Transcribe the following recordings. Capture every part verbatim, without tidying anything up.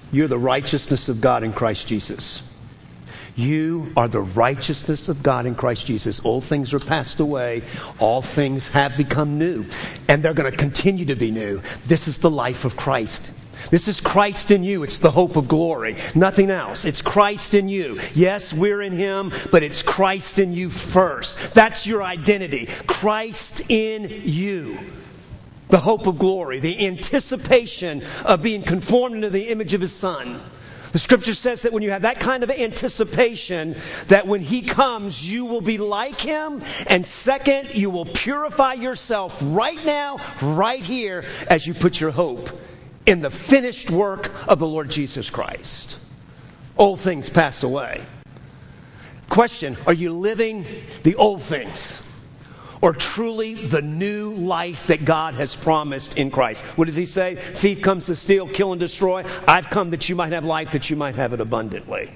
You're the righteousness of God in Christ Jesus. You are the righteousness of God in Christ Jesus. Old things are passed away. All things have become new. And they're going to continue to be new. This is the life of Christ. This is Christ in you. It's the hope of glory. Nothing else. It's Christ in you. Yes, we're in Him, but it's Christ in you first. That's your identity. Christ in you. The hope of glory. The anticipation of being conformed into the image of His Son. The Scripture says that when you have that kind of anticipation, that when He comes, you will be like Him. And second, you will purify yourself right now, right here, as you put your hope in the finished work of the Lord Jesus Christ. Old things passed away. Question, are you living the old things? Or truly the new life that God has promised in Christ? What does He say? Thief comes to steal, kill, and destroy. I've come that you might have life, that you might have it abundantly.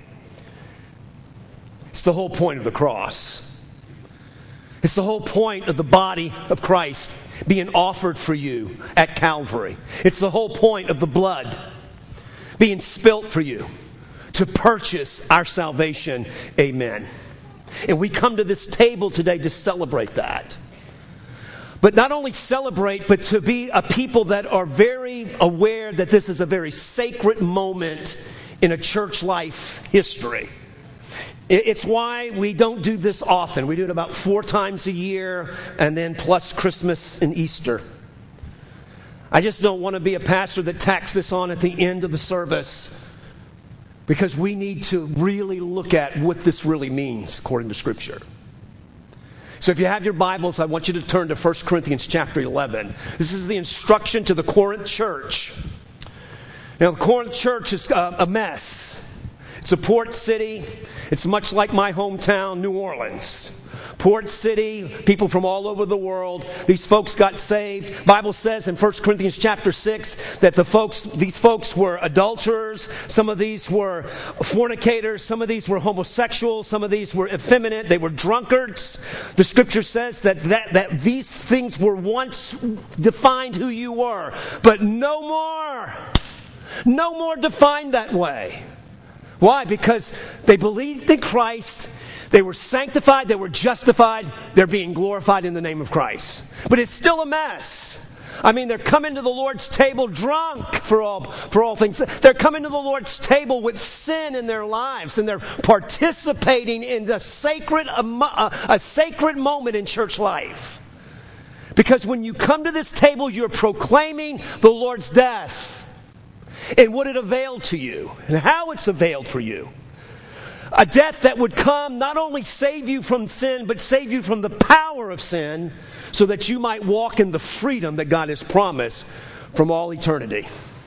It's the whole point of the cross. It's the whole point of the body of Christ being offered for you at Calvary. It's the whole point of the blood being spilt for you to purchase our salvation. Amen. And we come to this table today to celebrate that. But not only celebrate, but to be a people that are very aware that this is a very sacred moment in a church life history. It's why we don't do this often. We do it about four times a year, and then plus Christmas and Easter. I just don't want to be a pastor that tacks this on at the end of the service, because we need to really look at what this really means according to Scripture. So if you have your Bibles, I want you to turn to First Corinthians chapter eleven. This is the instruction to the Corinth church. Now, the Corinth church is a mess. It's a port city. It's much like my hometown, New Orleans. Port city, people from all over the world. These folks got saved. The Bible says in First Corinthians chapter six that the folks, these folks were adulterers. Some of these were fornicators. Some of these were homosexuals. Some of these were effeminate. They were drunkards. The Scripture says that, that, that these things were once defined who you were. But no more. No more defined that way. Why? Because they believed in Christ. They were sanctified. They were justified. They're being glorified in the name of Christ. But it's still a mess. I mean, they're coming to the Lord's table drunk for all, for all things. They're coming to the Lord's table with sin in their lives, and they're participating in the sacred, a, a sacred moment in church life. Because when you come to this table, you're proclaiming the Lord's death. And what it availed to you, and how it's availed for you. A death that would come not only save you from sin, but save you from the power of sin, so that you might walk in the freedom that God has promised from all eternity.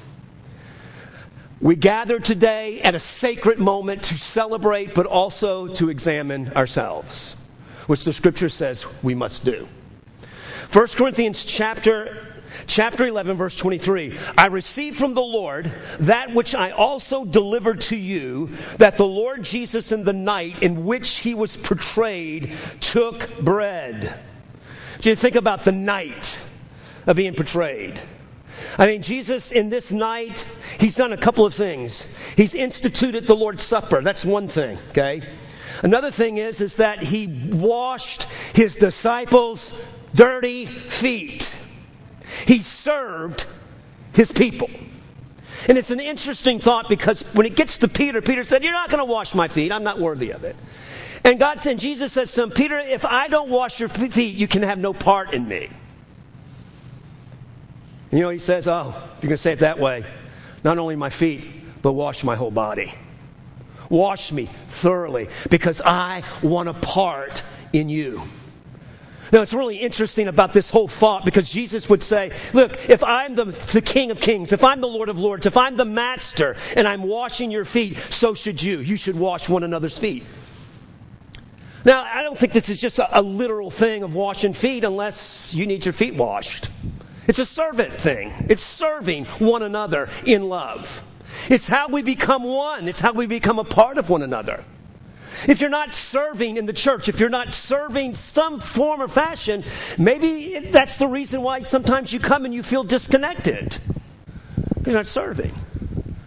We gather today at a sacred moment to celebrate, but also to examine ourselves, which the Scripture says we must do. First Corinthians chapter Chapter eleven, verse twenty-three. I received from the Lord that which I also delivered to you, that the Lord Jesus in the night in which He was betrayed took bread. Do you think about the night of being betrayed? I mean, Jesus in this night, He's done a couple of things. He's instituted the Lord's Supper. That's one thing, okay? Another thing is, is that He washed His disciples' dirty feet. He served His people. And it's an interesting thought, because when it gets to Peter, Peter said, you're not going to wash my feet. I'm not worthy of it. And God and Jesus says to him, Peter, if I don't wash your feet, you can have no part in me. And you know, he says, oh, if you're going to say it that way, not only my feet, but wash my whole body. Wash me thoroughly, because I want a part in you. Now, it's really interesting about this whole thought, because Jesus would say, look, if I'm the, the King of Kings, if I'm the Lord of Lords, if I'm the Master, and I'm washing your feet, so should you. You should wash one another's feet. Now, I don't think this is just a, a literal thing of washing feet unless you need your feet washed. It's a servant thing. It's serving one another in love. It's how we become one. It's how we become a part of one another. If you're not serving in the church, if you're not serving some form or fashion, maybe that's the reason why sometimes you come and you feel disconnected. You're not serving.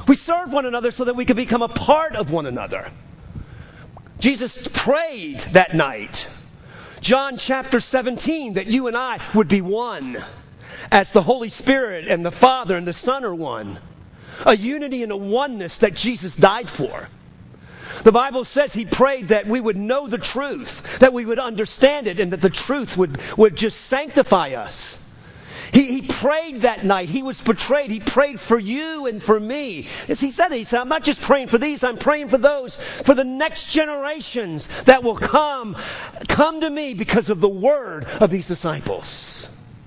We serve one another so that we can become a part of one another. Jesus prayed that night, John chapter seventeen, that you and I would be one, as the Holy Spirit and the Father and the Son are one. A unity and a oneness that Jesus died for. The Bible says he prayed that we would know the truth, that we would understand it, and that the truth would, would just sanctify us. He, he prayed that night. He was betrayed. He prayed for you and for me. As he said, he said, I'm not just praying for these, I'm praying for those, for the next generations that will come, come to me because of the word of these disciples.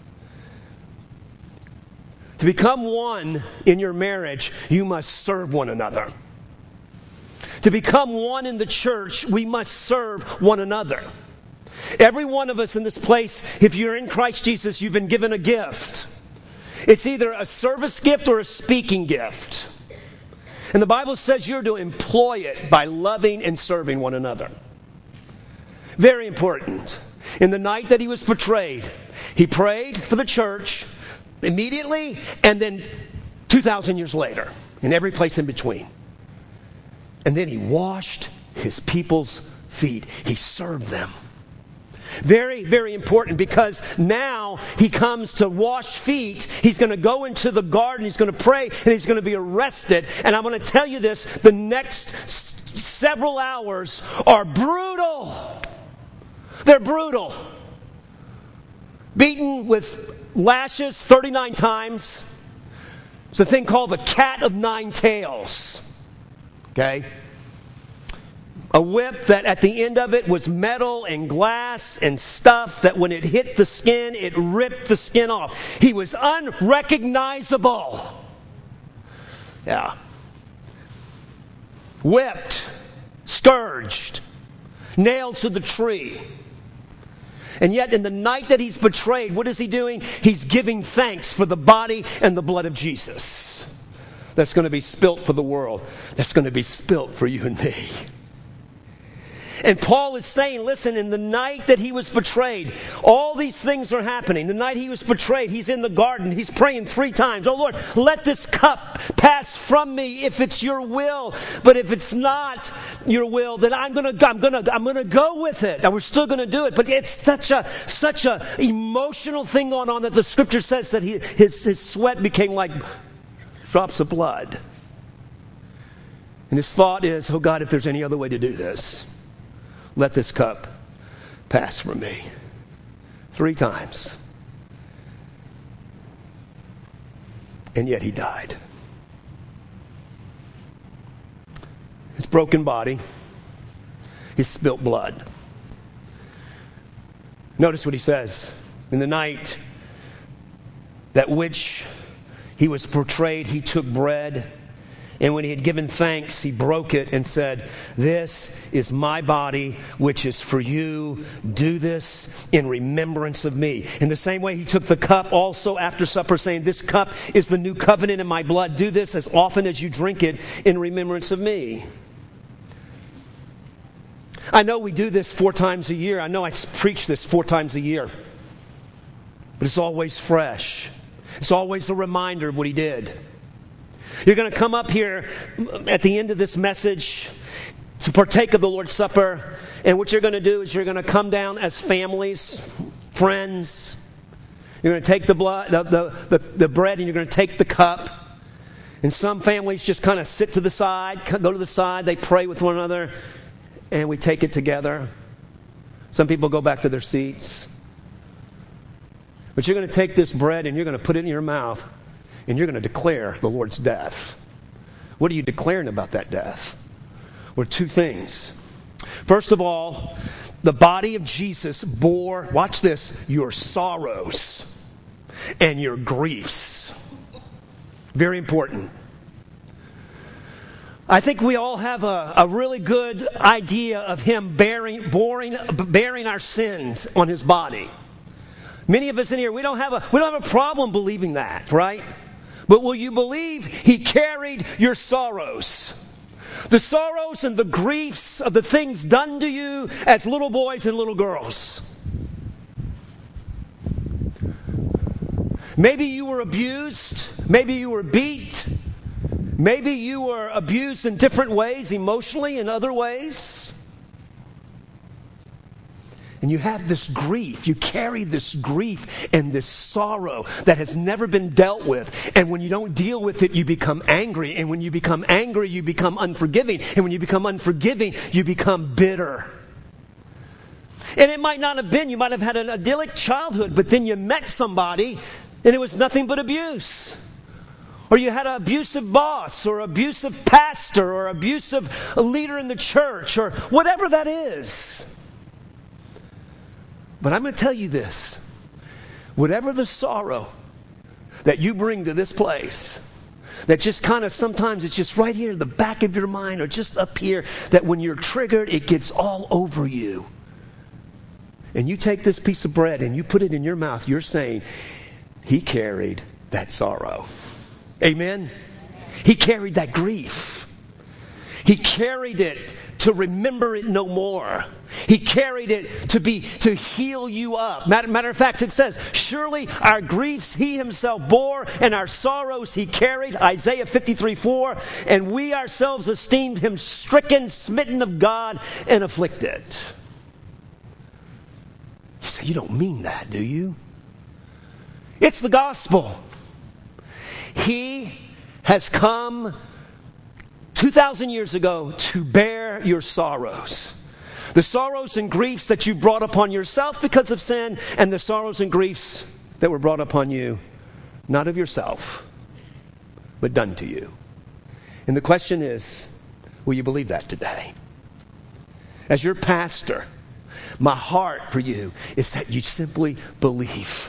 To become one in your marriage, you must serve one another. To become one in the church, we must serve one another. Every one of us in this place, if you're in Christ Jesus, you've been given a gift. It's either a service gift or a speaking gift. And the Bible says you're to employ it by loving and serving one another. Very important. In the night that he was betrayed, he prayed for the church immediately and then two thousand years later, in every place in between. And then he washed his people's feet. He served them. Very, very important, because now he comes to wash feet. He's going to go into the garden. He's going to pray, and he's going to be arrested. And I'm going to tell you this, the next s- several hours are brutal. They're brutal. Beaten with lashes thirty-nine times. It's a thing called the cat of nine tails. Okay? A whip that at the end of it was metal and glass and stuff that when it hit the skin, it ripped the skin off. He was unrecognizable. Yeah. Whipped, scourged, nailed to the tree. And yet in the night that he's betrayed, what is he doing? He's giving thanks for the body and the blood of Jesus. That's going to be spilt for the world. That's going to be spilt for you and me. And Paul is saying, listen, in the night that he was betrayed, all these things are happening. The night he was betrayed, he's in the garden. He's praying three times. Oh, Lord, let this cup pass from me if it's your will. But if it's not your will, then I'm going to I'm going to I'm going to go with it. And we're still going to do it. But it's such a such a emotional thing going on that the scripture says that he, his his sweat became like drops of blood. And his thought is, oh God, if there's any other way to do this, let this cup pass from me. Three times. And yet he died. His broken body, his spilt blood. Notice what he says. In the night that which he was portrayed, he took bread. And when he had given thanks, he broke it and said, this is my body, which is for you. Do this in remembrance of me. In the same way, he took the cup also after supper, saying, this cup is the new covenant in my blood. Do this as often as you drink it in remembrance of me. I know we do this four times a year. I know I preach this four times a year. But it's always fresh. It's always a reminder of what he did. You're going to come up here at the end of this message to partake of the Lord's Supper. And what you're going to do is you're going to come down as families, friends. You're going to take the, blood, the, the, the, the bread and you're going to take the cup. And some families just kind of sit to the side, go to the side. They pray with one another. And we take it together. Some people go back to their seats. But you're going to take this bread and you're going to put it in your mouth. And you're going to declare the Lord's death. What are you declaring about that death? Well, two things. First of all, the body of Jesus bore, watch this, your sorrows and your griefs. Very important. I think we all have a, a really good idea of him bearing, bearing, bearing our sins on his body. Many of us in here, we don't have a we don't have a problem believing that, right? But will you believe he carried your sorrows? The sorrows and the griefs of the things done to you as little boys and little girls. Maybe you were abused. Maybe you were beat. Maybe you were abused in different ways, emotionally, in other ways. And you have this grief. You carry this grief and this sorrow that has never been dealt with. And when you don't deal with it, you become angry. And when you become angry, you become unforgiving. And when you become unforgiving, you become bitter. And it might not have been, you might have had an idyllic childhood, but then you met somebody and it was nothing but abuse. Or you had an abusive boss, or abusive pastor, or abusive leader in the church, or whatever that is. But I'm going to tell you this. Whatever the sorrow that you bring to this place, that just kind of sometimes it's just right here in the back of your mind or just up here, that when you're triggered, it gets all over you. And you take this piece of bread and you put it in your mouth, you're saying, he carried that sorrow. Amen? He carried that grief. He carried it to remember it no more. He carried it to be to heal you up. Matter, matter of fact, it says, surely our griefs he himself bore, and our sorrows he carried. Isaiah fifty-three four. And we ourselves esteemed him stricken, smitten of God, and afflicted. You say, you don't mean that, do you? It's the gospel. He has come two thousand years ago to bear your sorrows. The sorrows and griefs that you brought upon yourself because of sin, and the sorrows and griefs that were brought upon you, not of yourself, but done to you. And the question is, will you believe that today? As your pastor, my heart for you is that you simply believe.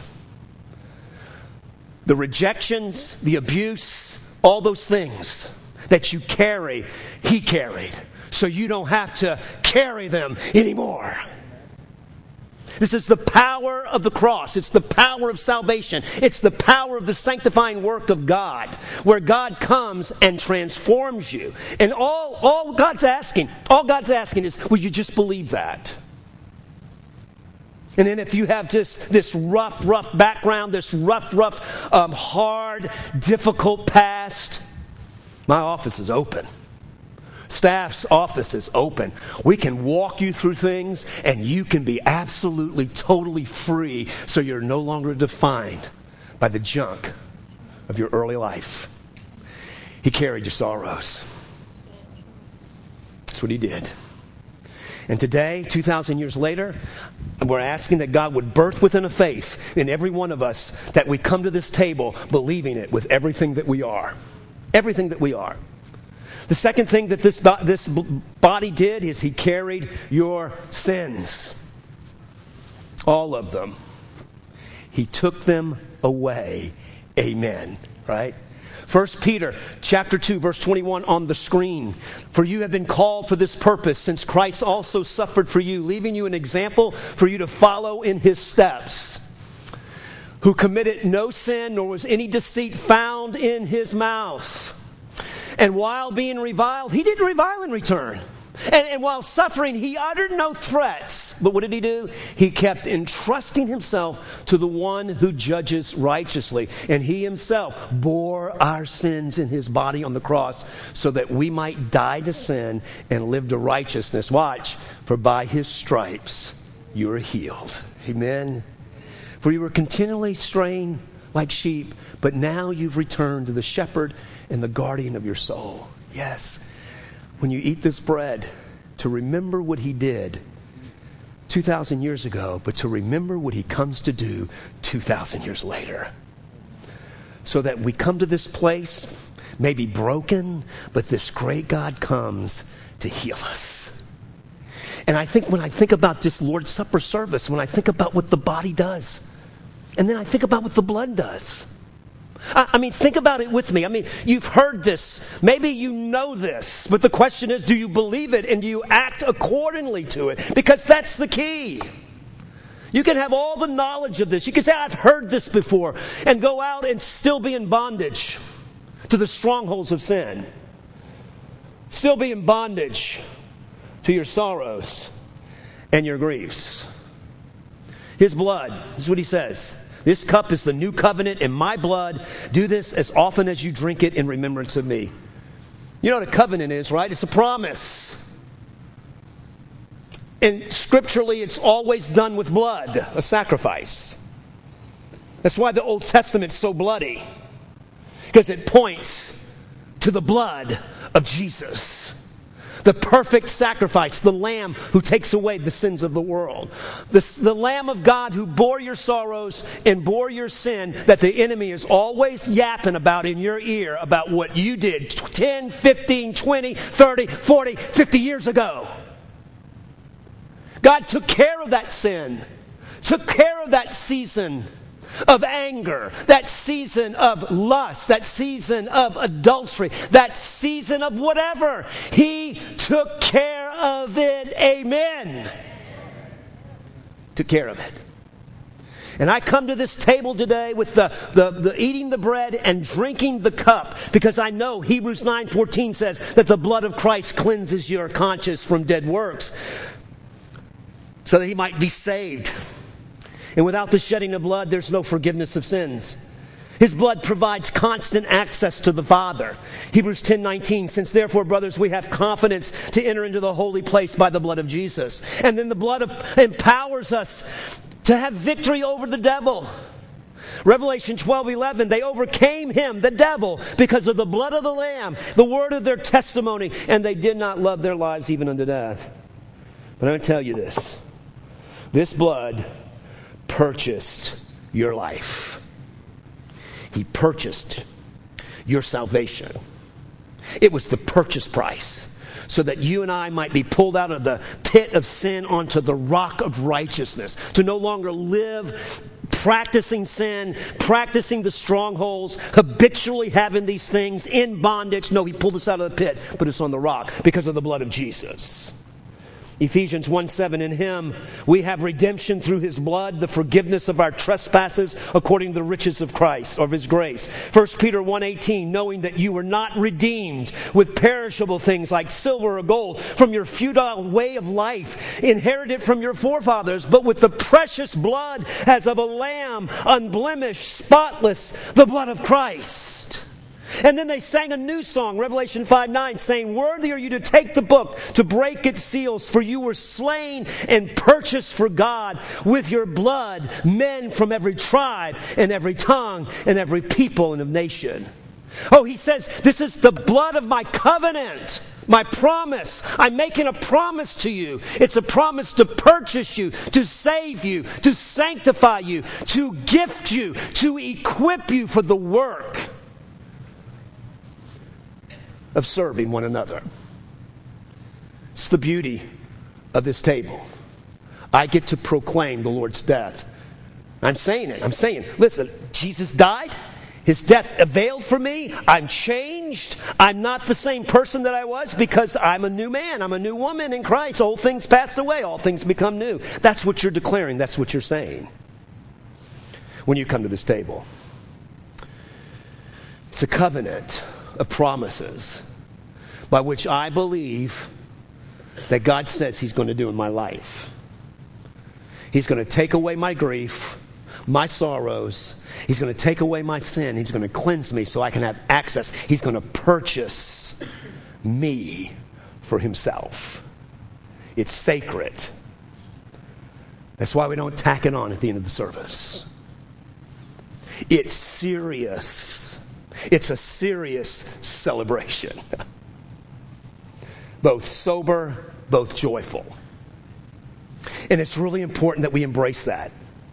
The rejections, the abuse, all those things that you carry, he carried. So you don't have to carry them anymore. This is the power of the cross. It's the power of salvation. It's the power of the sanctifying work of God, where God comes and transforms you. And all, all God's asking, all God's asking is, will you just believe that? And then if you have just this rough, rough background, this rough, rough, um, hard, difficult past, my office is open. Staff's office is open. We can walk you through things, and you can be absolutely, totally free, so you're no longer defined by the junk of your early life. He carried your sorrows. That's what he did. And today, two thousand years later, we're asking that God would birth within a faith in every one of us, that we come to this table believing it with everything that we are. Everything that we are. The second thing that this, this body did is he carried your sins. All of them. He took them away. Amen. Right? First Peter chapter two, verse twenty-one on the screen. For you have been called for this purpose, since Christ also suffered for you, leaving you an example for you to follow in his steps. Who committed no sin, nor was any deceit found in his mouth. And while being reviled, he didn't revile in return. And, and while suffering, he uttered no threats. But what did he do? He kept entrusting himself to the one who judges righteously. And he himself bore our sins in his body on the cross, so that we might die to sin and live to righteousness. Watch. For by his stripes you are healed. Amen. For you were continually straying like sheep, but now you've returned to the shepherd and the guardian of your soul. Yes. When you eat this bread, to remember what he did two thousand years ago, but to remember what he comes to do two thousand years later. So that we come to this place, maybe broken, but this great God comes to heal us. And I think when I think about this Lord's Supper service, when I think about what the body does, and then I think about what the blood does. I, I mean, think about it with me. I mean, you've heard this. Maybe you know this. But the question is, do you believe it and do you act accordingly to it? Because that's the key. You can have all the knowledge of this. You can say, I've heard this before, and go out and still be in bondage to the strongholds of sin. Still be in bondage to your sorrows and your griefs. His blood, this is what he says. This cup is the new covenant in my blood. Do this as often as you drink it in remembrance of me. You know what a covenant is, right? It's a promise. And scripturally, it's always done with blood, a sacrifice. That's why the Old Testament's so bloody. Because it points to the blood of Jesus. The perfect sacrifice, the Lamb who takes away the sins of the world. The, the Lamb of God who bore your sorrows and bore your sin that the enemy is always yapping about in your ear about what you did ten, fifteen, twenty, thirty, forty, fifty years ago. God took care of that sin, took care of that season of anger, that season of lust, that season of adultery, that season of whatever. He took care of it. Amen. Took care of it. And I come to this table today with the, the, the eating the bread and drinking the cup because I know Hebrews nine fourteen says that the blood of Christ cleanses your conscience from dead works so that he might be saved. And without the shedding of blood, there's no forgiveness of sins. His blood provides constant access to the Father. Hebrews ten nineteen, since therefore, brothers, we have confidence to enter into the holy place by the blood of Jesus. And then the blood of, empowers us to have victory over the devil. Revelation twelve eleven, they overcame him, the devil, because of the blood of the Lamb, the word of their testimony, and they did not love their lives even unto death. But I'm going to tell you this. This blood purchased your life. He purchased your salvation. It was the purchase price so that you and I might be pulled out of the pit of sin onto the rock of righteousness, to no longer live practicing sin, practicing the strongholds, habitually having these things in bondage. No, he pulled us out of the pit, but it's on the rock because of the blood of Jesus. Ephesians one seven, in him we have redemption through his blood, the forgiveness of our trespasses according to the riches of Christ, of his grace. First Peter one eighteen, knowing that you were not redeemed with perishable things like silver or gold from your futile way of life, inherited from your forefathers, but with the precious blood as of a lamb, unblemished, spotless, the blood of Christ. And then they sang a new song, Revelation five nine, saying, worthy are you to take the book, to break its seals, for you were slain and purchased for God with your blood men from every tribe and every tongue and every people and of nation. Oh, he says, this is the blood of my covenant, my promise. I'm making a promise to you. It's a promise to purchase you, to save you, to sanctify you, to gift you, to equip you for the work of serving one another. It's the beauty of this table. I get to proclaim the Lord's death. I'm saying it. I'm saying, listen, Jesus died. His death availed for me. I'm changed. I'm not the same person that I was because I'm a new man. I'm a new woman in Christ. Old things passed away. All things become new. That's what you're declaring. That's what you're saying when you come to this table. It's a covenant of promises by which I believe that God says he's going to do in my life. He's going to take away my grief, my sorrows. He's going to take away my sin. He's going to cleanse me so I can have access. He's going to purchase me for himself. It's sacred. That's why we don't tack it on at the end of the service. It's serious. It's a serious celebration. Both sober, both joyful. And it's really important that we embrace that.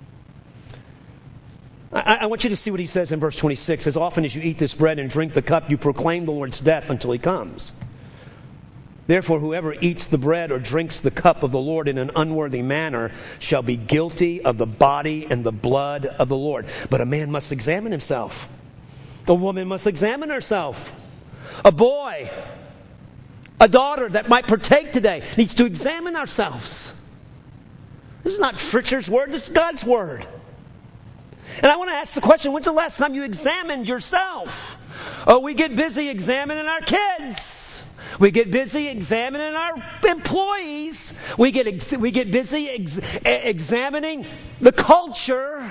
I, I want you to see what he says in verse twenty-six. As often as you eat this bread and drink the cup, you proclaim the Lord's death until he comes. Therefore, whoever eats the bread or drinks the cup of the Lord in an unworthy manner shall be guilty of the body and the blood of the Lord. But a man must examine himself. A woman must examine herself. A boy, a daughter that might partake today needs to examine ourselves. This is not Fritzer's word. This is God's word. And I want to ask the question, when's the last time you examined yourself? Oh, we get busy examining our kids. We get busy examining our employees. We get, ex- we get busy ex- examining the culture.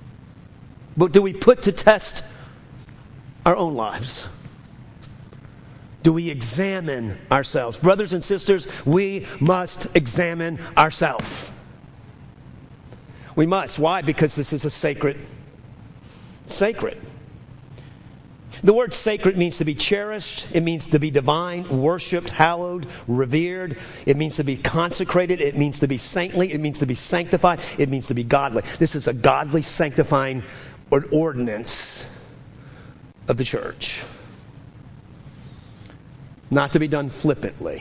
But do we put to test our own lives? Do we examine ourselves? Brothers and sisters, we must examine ourselves. We must. Why? Because this is a sacred, sacred. The word sacred means to be cherished. It means to be divine, worshipped, hallowed, revered. It means to be consecrated. It means to be saintly. It means to be sanctified. It means to be godly. This is a godly, sanctifying ordinance of the church. Not to be done flippantly,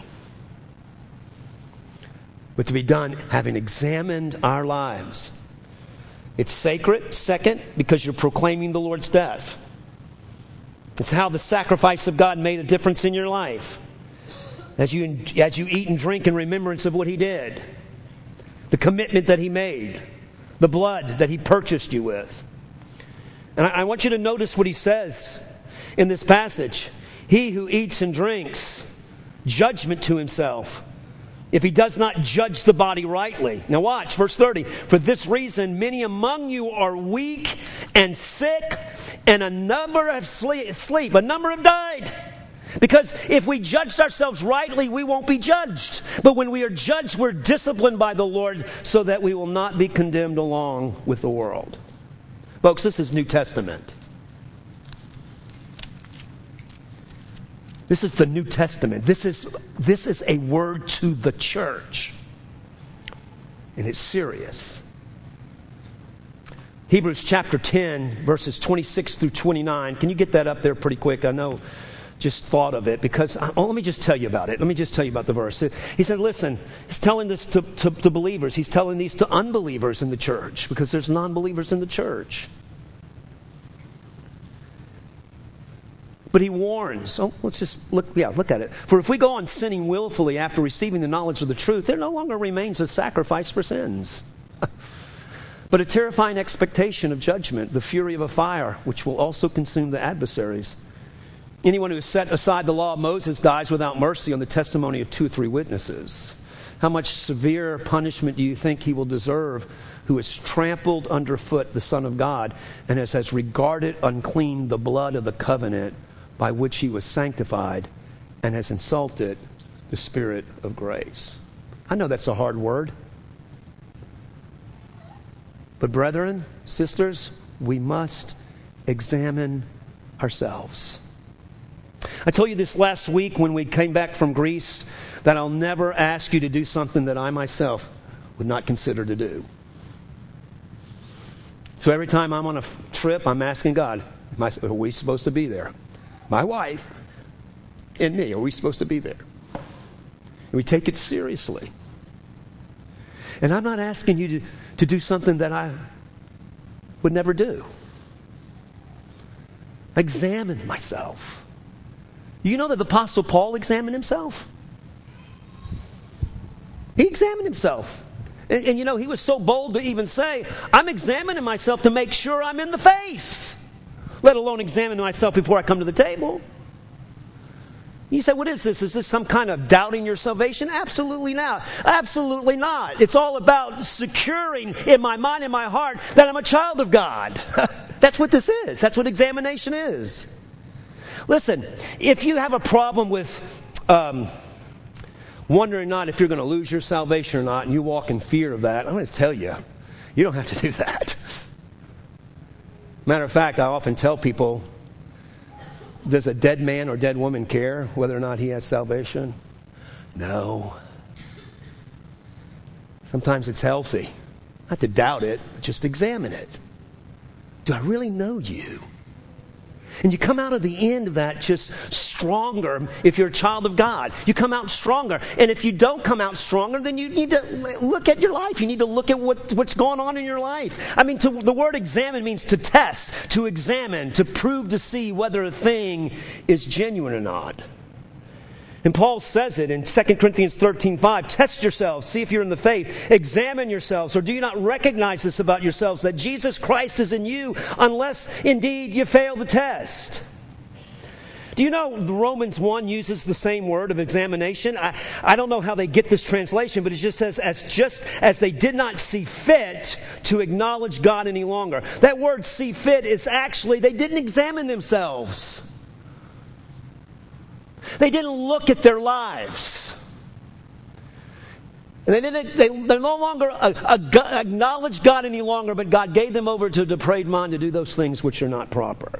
but to be done having examined our lives. It's sacred, second, because you're proclaiming the Lord's death. It's how the sacrifice of God made a difference in your life. As you, as you eat and drink in remembrance of what He did. The commitment that He made. The blood that He purchased you with. And I, I want you to notice what He says in this passage. He who eats and drinks, judgment to himself, if he does not judge the body rightly. Now watch, verse thirty. For this reason, many among you are weak and sick, and a number have sleep. A number have died. Because if we judged ourselves rightly, we won't be judged. But when we are judged, we're disciplined by the Lord so that we will not be condemned along with the world. Folks, this is New Testament. This is the New Testament. This is, this is a word to the church. And it's serious. Hebrews chapter ten, verses twenty-six through twenty-nine. Can you get that up there pretty quick? I know, just thought of it. Because, oh, let me just tell you about it. Let me just tell you about the verse. He said, listen, he's telling this to, to, to believers. He's telling these to unbelievers in the church. Because there's non-believers in the church. But he warns. Oh, let's just look. Yeah, look at it. For if we go on sinning willfully after receiving the knowledge of the truth, there no longer remains a sacrifice for sins, but a terrifying expectation of judgment, the fury of a fire, which will also consume the adversaries. Anyone who has set aside the law of Moses dies without mercy on the testimony of two or three witnesses. How much severe punishment do you think he will deserve, who has trampled underfoot the Son of God and has, has regarded unclean the blood of the covenant by which he was sanctified, and has insulted the Spirit of grace? I know that's a hard word. But brethren, sisters, we must examine ourselves. I told you this last week when we came back from Greece, that I'll never ask you to do something that I myself would not consider to do. So every time I'm on a trip, I'm asking God, am I, are we supposed to be there? My wife and me, are we supposed to be there? And we take it seriously. And I'm not asking you to, to do something that I would never do. Examine myself. You know that the Apostle Paul examined himself? He examined himself. And, and you know, he was so bold to even say, I'm examining myself to make sure I'm in the faith. Let alone examine myself before I come to the table. You say, what is this? Is this some kind of doubting your salvation? Absolutely not. Absolutely not. It's all about securing in my mind and my heart that I'm a child of God. That's what this is. That's what examination is. Listen, if you have a problem with um, wondering not if you're going to lose your salvation or not, and you walk in fear of that, I'm going to tell you, you don't have to do that. Matter of fact, I often tell people, does a dead man or dead woman care whether or not he has salvation? No. Sometimes it's healthy. Not to doubt it, but just examine it. Do I really know you? And you come out of the end of that just stronger if you're a child of God. You come out stronger. And if you don't come out stronger, then you need to look at your life. You need to look at what, what's going on in your life. I mean, to, the word examine means to test, to examine, to prove to see whether a thing is genuine or not. And Paul says it in Second Corinthians thirteen five. Test yourselves, see if you're in the faith. Examine yourselves, or do you not recognize this about yourselves, that Jesus Christ is in you, unless indeed you fail the test? Do you know Romans one uses the same word of examination? I, I don't know how they get this translation, but it just says, as just as they did not see fit to acknowledge God any longer. That word see fit is actually, they didn't examine themselves. They didn't look at their lives. And they didn't. They, they no longer uh, uh, acknowledged God any longer, but God gave them over to a depraved mind to do those things which are not proper.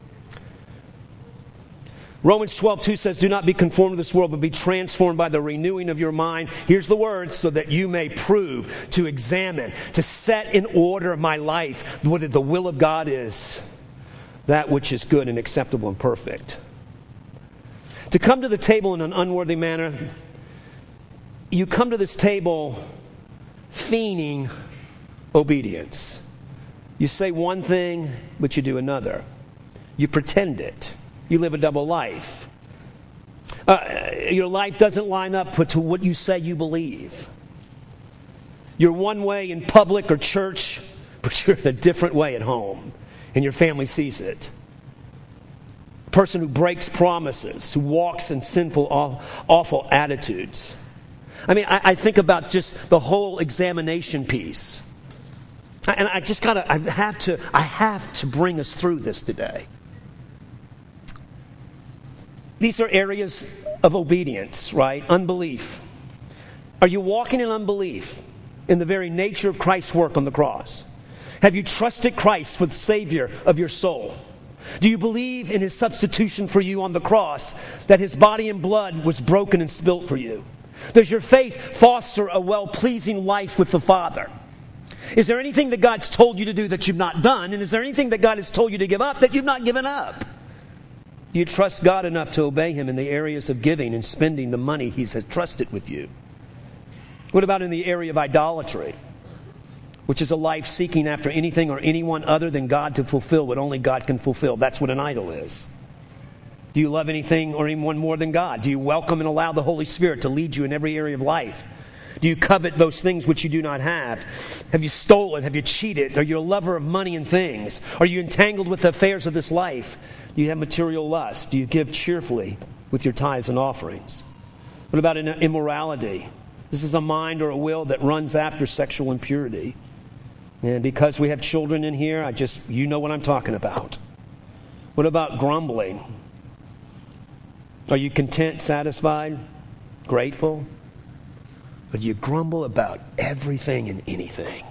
Romans twelve two says, do not be conformed to this world, but be transformed by the renewing of your mind. Here's the word, so that you may prove, to examine, to set in order my life, what the will of God is, that which is good and acceptable and perfect. To come to the table in an unworthy manner, you come to this table feigning obedience. You say one thing, but you do another. You pretend it. You live a double life. Uh, your life doesn't line up to what you say you believe. You're one way in public or church, but you're in a different way at home, and your family sees it. A person who breaks promises, who walks in sinful, awful attitudes. I mean, I, I think about just the whole examination piece. And I just gotta, I have to, I have to bring us through this today. These are areas of obedience, right? Unbelief. Are you walking in unbelief in the very nature of Christ's work on the cross? Have you trusted Christ for the Savior of your soul? Do you believe in His substitution for you on the cross, that His body and blood was broken and spilt for you? Does your faith foster a well-pleasing life with the Father? Is there anything that God's told you to do that you've not done? And is there anything that God has told you to give up that you've not given up? Do you trust God enough to obey Him in the areas of giving and spending the money He's entrusted with you? What about in the area of idolatry, which is a life seeking after anything or anyone other than God to fulfill what only God can fulfill? That's what an idol is. Do you love anything or anyone more than God? Do you welcome and allow the Holy Spirit to lead you in every area of life? Do you covet those things which you do not have? Have you stolen? Have you cheated? Are you a lover of money and things? Are you entangled with the affairs of this life? Do you have material lust? Do you give cheerfully with your tithes and offerings? What about immorality? This is a mind or a will that runs after sexual impurity. And because we have children in here, I just, you know what I'm talking about. What about grumbling? Are you content, satisfied, grateful? Or do you grumble about everything and anything?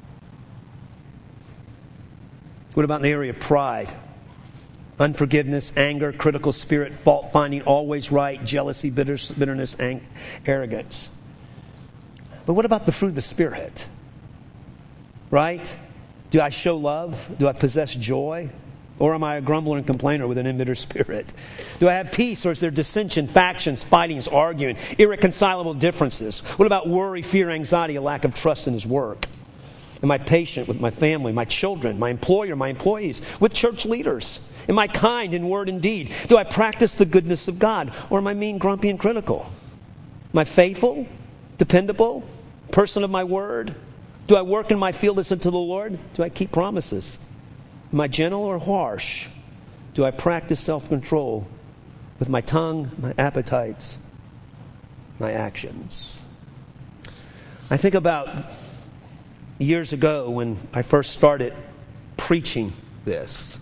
What about in the area of pride? Unforgiveness, anger, critical spirit, fault-finding, always right, jealousy, bitterness, and arrogance. But what about the fruit of the Spirit? Right? Do I show love? Do I possess joy? Or am I a grumbler and complainer with an embittered spirit? Do I have peace, or is there dissension, factions, fightings, arguing, irreconcilable differences? What about worry, fear, anxiety, a lack of trust in His work? Am I patient with my family, my children, my employer, my employees, with church leaders? Am I kind in word and deed? Do I practice the goodness of God? Or am I mean, grumpy, and critical? Am I faithful, dependable, person of my word? Do I work in my field as unto the Lord? Do I keep promises? Am I gentle or harsh? Do I practice self-control with my tongue, my appetites, my actions? I think about years ago when I first started preaching this.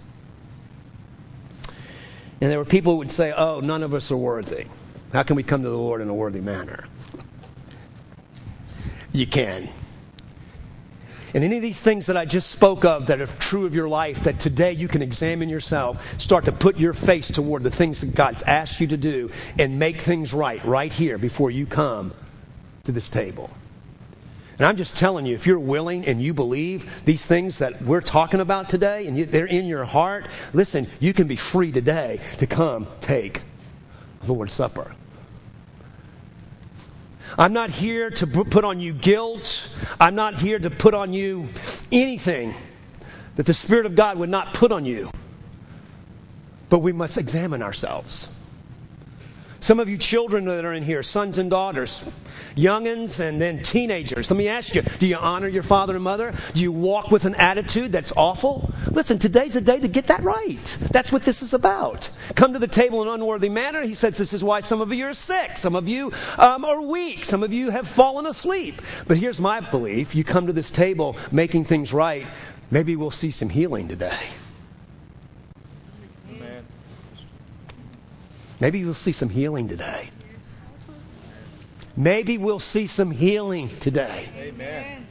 And there were people who would say, oh, none of us are worthy. How can we come to the Lord in a worthy manner? You can. And any of these things that I just spoke of that are true of your life, that today you can examine yourself, start to put your face toward the things that God's asked you to do, and make things right, right here before you come to this table. And I'm just telling you, if you're willing and you believe these things that we're talking about today, and you, they're in your heart, listen, you can be free today to come take the Lord's Supper. I'm not here to put on you guilt. I'm not here to put on you anything that the Spirit of God would not put on you. But we must examine ourselves. Some of you children that are in here, sons and daughters, youngins and then teenagers. Let me ask you, do you honor your father and mother? Do you walk with an attitude that's awful? Listen, today's a day to get that right. That's what this is about. Come to the table in an unworthy manner. He says this is why some of you are sick. Some of you um, are weak. Some of you have fallen asleep. But here's my belief. You come to this table making things right, maybe we'll see some healing today. Maybe you'll see some healing today. Maybe we'll see some healing today. Amen.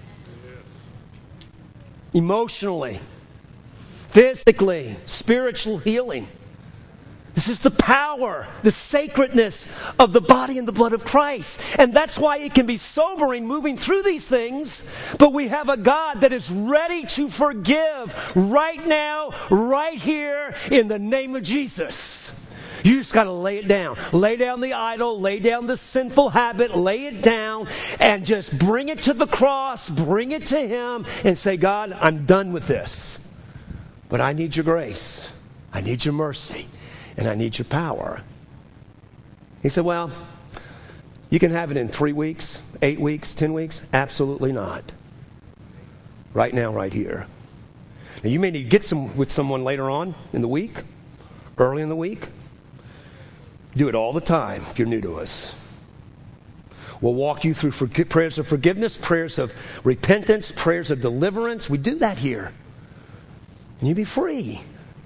Emotionally, physically, spiritual healing. This is the power, the sacredness of the body and the blood of Christ. And that's why it can be sobering moving through these things. But we have a God that is ready to forgive right now, right here, in the name of Jesus. You just got to lay it down. Lay down the idol, lay down the sinful habit, lay it down, and just bring it to the cross, bring it to Him, and say, God, I'm done with this. But I need your grace. I need your mercy. And I need your power. He said, well, you can have it in three weeks, eight weeks, ten weeks. Absolutely not. Right now, right here. Now, you may need to get some with someone later on in the week, early in the week. Do it all the time if you're new to us. We'll walk you through for, prayers of forgiveness, prayers of repentance, prayers of deliverance. We do that here. And you'll be free.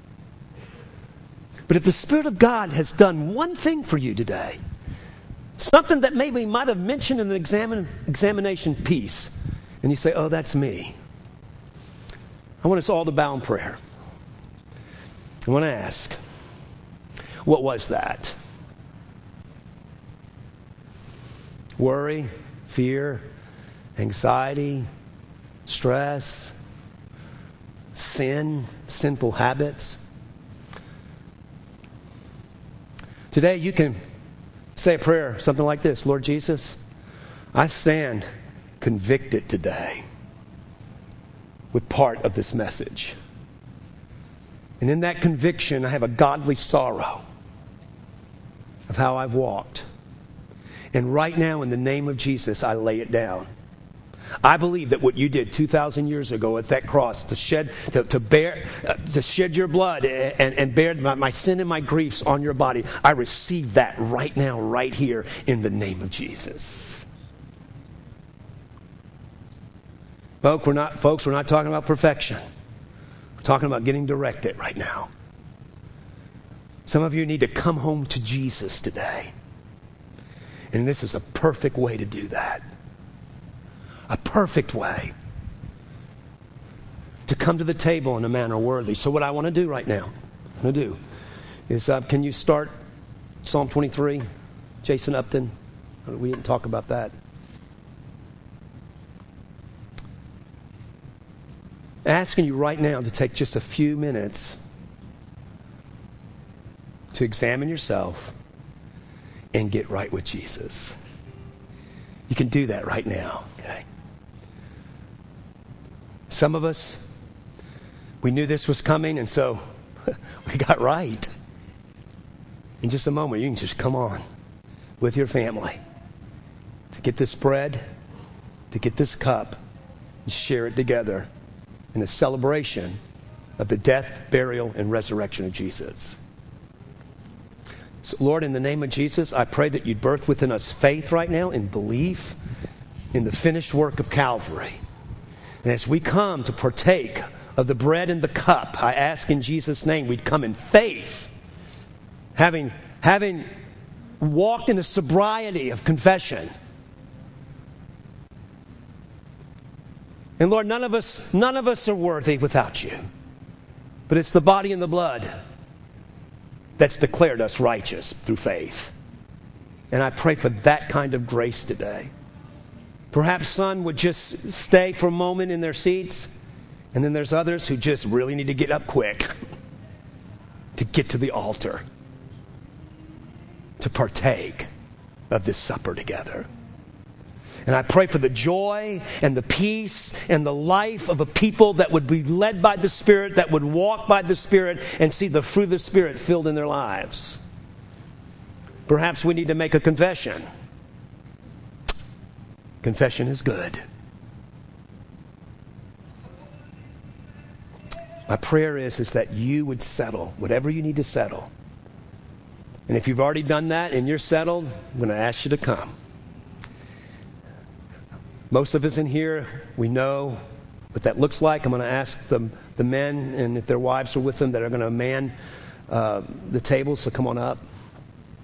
But if the Spirit of God has done one thing for you today, something that maybe might have mentioned in the examine, examination piece, and you say, oh, that's me. I want us all to bow in prayer. I want to ask, what was that? Worry, fear, anxiety, stress, sin, sinful habits. Today you can say a prayer, something like this. Lord Jesus, I stand convicted today with part of this message. And in that conviction, I have a godly sorrow of how I've walked. And right now, in the name of Jesus, I lay it down. I believe that what you did two thousand years ago at that cross, to shed, to, to bear, uh, to shed your blood and, and bear my, my sin and my griefs on your body, I receive that right now, right here, in the name of Jesus. Folks, we're not, folks, we're not talking about perfection. We're talking about getting directed right now. Some of you need to come home to Jesus today. And this is a perfect way to do that. A perfect way to come to the table in a manner worthy. So what I want to do right now, I'm going to do, is uh, can you start Psalm twenty-three? Jason Upton. We didn't talk about that. Asking you right now to take just a few minutes to examine yourself and get right with Jesus. You can do that right now, okay? Some of us, we knew this was coming, and so we got right. In just a moment, you can just come on with your family to get this bread, to get this cup, and share it together in a celebration of the death, burial, and resurrection of Jesus. So, Lord, in the name of Jesus, I pray that you'd birth within us faith right now and belief in the finished work of Calvary. And as we come to partake of the bread and the cup, I ask in Jesus' name we'd come in faith, having, having walked in a sobriety of confession. And Lord, none of us, none of us are worthy without you. But it's the body and the blood that's declared us righteous through faith. And I pray for that kind of grace today. Perhaps some would just stay for a moment in their seats, and then there's others who just really need to get up quick to get to the altar, to partake of this supper together. And I pray for the joy and the peace and the life of a people that would be led by the Spirit, that would walk by the Spirit and see the fruit of the Spirit filled in their lives. Perhaps we need to make a confession. Confession is good. My prayer is, is that you would settle whatever you need to settle. And if you've already done that and you're settled, I'm going to ask you to come. Most of us in here, we know what that looks like. I'm going to ask the, the men, and if their wives are with them, that are going to man uh, the tables, so come on up.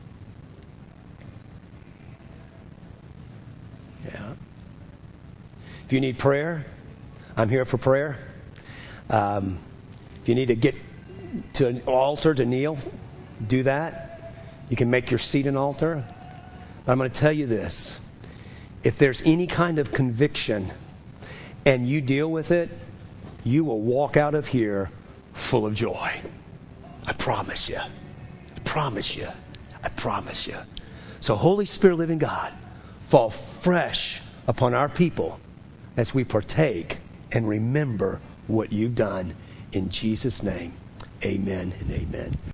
If you need prayer, I'm here for prayer. Um, if you need to get to an altar to kneel, do that. You can make your seat an altar. But I'm going to tell you this. If there's any kind of conviction and you deal with it, you will walk out of here full of joy. I promise you. I promise you. I promise you. So Holy Spirit, living God, fall fresh upon our people as we partake and remember what you've done. In Jesus' name, amen and amen.